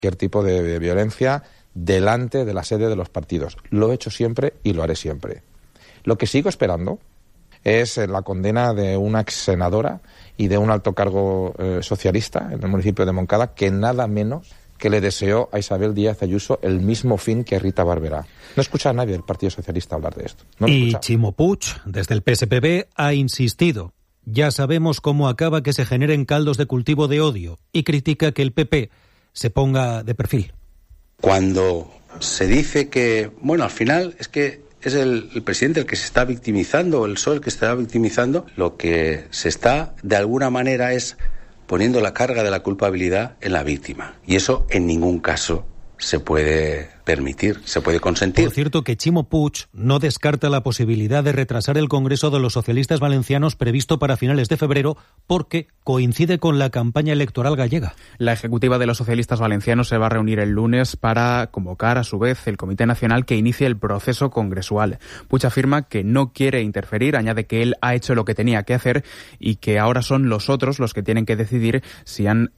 cualquier tipo de violencia delante de la sede de los partidos. Lo he hecho siempre y lo haré siempre. Lo que sigo esperando es la condena de una ex senadora y de un alto cargo socialista en el municipio de Montcada, que nada menos que le deseó a Isabel Díaz Ayuso el mismo fin que a Rita Barberá. No escucha a nadie del Partido Socialista hablar de esto. Y Ximo Puig, desde el PSPB, ha insistido. Ya sabemos cómo acaba que se generen caldos de cultivo de odio, y critica que el PP se ponga de perfil. Cuando se dice que, bueno, al final es que es el presidente el que se está victimizando, o el PSOE el que se está victimizando, lo que se está, de alguna manera, es poniendo la carga de la culpabilidad en la víctima. Y eso en ningún caso se puede permitir, se puede consentir. Por cierto, que Ximo Puig no descarta la posibilidad de retrasar el Congreso de los Socialistas Valencianos previsto para finales de febrero porque coincide con la campaña electoral gallega. La ejecutiva de los socialistas valencianos se va a reunir el lunes para convocar a su vez el Comité Nacional que inicie el proceso congresual. Puig afirma que no quiere interferir, añade que él ha hecho lo que tenía que hacer y que ahora son los otros los que tienen que decidir si dan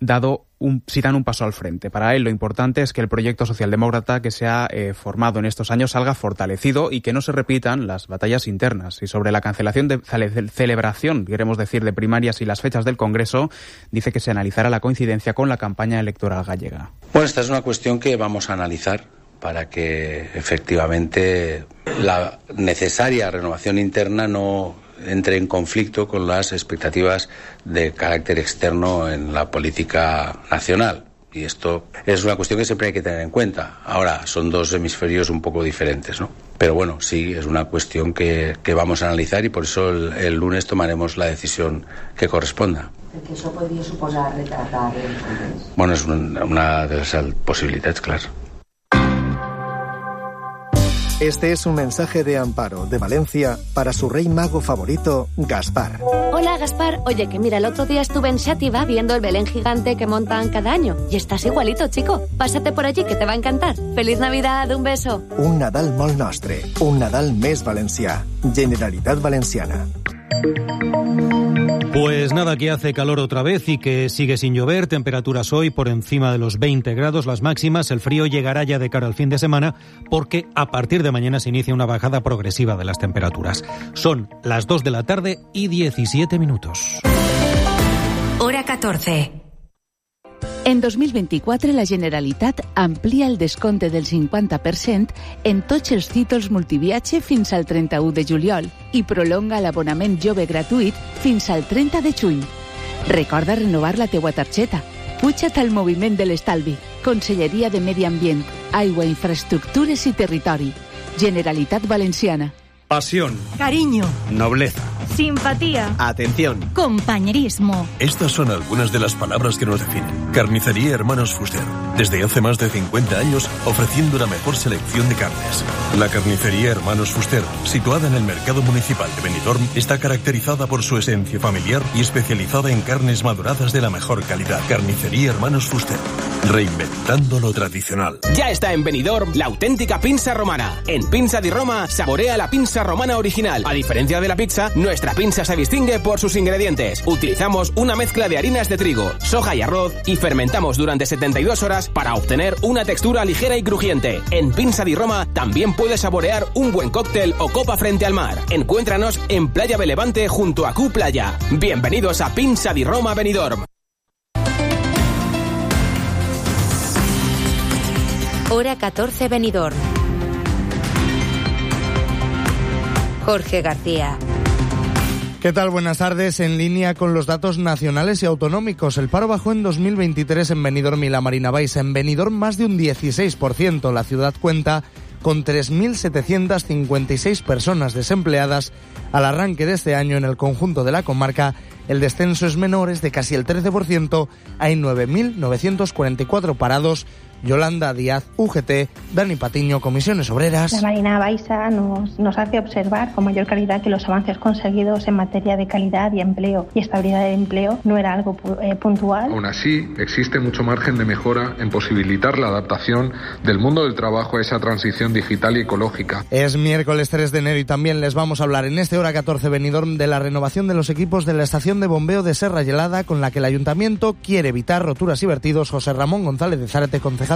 un paso al frente. Para él lo importante es que el proyecto socialdemócrata que se ha formado en estos años salga fortalecido y que no se repitan las batallas internas. Y sobre la cancelación de celebración, queremos decir, de primarias y las fechas del Congreso, dice que se analizará la coincidencia con la campaña electoral gallega. Bueno, esta es una cuestión que vamos a analizar para que efectivamente la necesaria renovación interna no entre en conflicto con las expectativas de carácter externo en la política nacional. Y esto es una cuestión que siempre hay que tener en cuenta. Ahora, son dos hemisferios un poco diferentes, ¿no? Pero bueno, sí, es una cuestión que vamos a analizar y por eso el lunes tomaremos la decisión que corresponda. ¿Que eso podría suposar retrasar el Congreso? Bueno, es una de las posibilidades, claro. Este es un mensaje de Amparo, de Valencia, para su rey mago favorito, Gaspar. Hola, Gaspar. Oye, que mira, el otro día estuve en Xàtiva viendo el Belén gigante que montan cada año. Y estás igualito, chico. Pásate por allí, que te va a encantar. ¡Feliz Navidad! Un beso. Un Nadal molt nostre. Un Nadal més valencià. Generalitat Valenciana. Pues nada, que hace calor otra vez y que sigue sin llover, temperaturas hoy por encima de los 20 grados las máximas, el frío llegará ya de cara al fin de semana porque a partir de mañana se inicia una bajada progresiva de las temperaturas. Son las 2 de la tarde y 17 minutos. Hora 14. En 2024, la Generalitat amplia el descompte del 50% en tots els títols multiviatge fins al 31 de juliol i prolonga l'abonament jove gratuït fins al 30 de juny. Recorda renovar la teua targeta. Puja't al moviment de l'estalvi. Conselleria de Medi Ambient, Aigua, Infraestructures i Territori. Generalitat Valenciana. Pasión. Cariño. Nobleza. Simpatía. Atención. Compañerismo. Estas son algunas de las palabras que nos definen. Carnicería Hermanos Fuster. Desde hace más de 50 años ofreciendo la mejor selección de carnes. La Carnicería Hermanos Fuster, situada en el Mercado Municipal de Benidorm, está caracterizada por su esencia familiar y especializada en carnes maduradas de la mejor calidad. Carnicería Hermanos Fuster. Reinventando lo tradicional. Ya está en Benidorm la auténtica pinza romana. En Pinza di Roma saborea la pinza romana original. A diferencia de la pizza, nuestra pinza se distingue por sus ingredientes. Utilizamos una mezcla de harinas de trigo, soja y arroz y fermentamos durante 72 horas para obtener una textura ligera y crujiente. En Pinza di Roma también puedes saborear un buen cóctel o copa frente al mar. Encuéntranos en Playa Belevante junto a Q Playa. Bienvenidos a Pinza di Roma Benidorm. Hora 14 Benidorm. Jorge García. ¿Qué tal? Buenas tardes. En línea con los datos nacionales y autonómicos, el paro bajó en 2023 en Benidorm y la Marina Baixa. En Benidorm más de un 16%. La ciudad cuenta con 3.756 personas desempleadas. Al arranque de este año en el conjunto de la comarca, el descenso es menor, es de casi el 13%. Hay 9.944 parados. Yolanda Díaz, UGT, Dani Patiño, Comisiones Obreras. La Marina Baixa nos hace observar con mayor claridad que los avances conseguidos en materia de calidad y empleo y estabilidad del empleo no era algo puntual. Aún así, existe mucho margen de mejora en posibilitar la adaptación del mundo del trabajo a esa transición digital y ecológica. Es miércoles 3 de enero y también les vamos a hablar en este Hora 14 Benidorm de la renovación de los equipos de la estación de bombeo de Serra Gelada, con la que el Ayuntamiento quiere evitar roturas y vertidos. José Ramón González de Zárate, concejal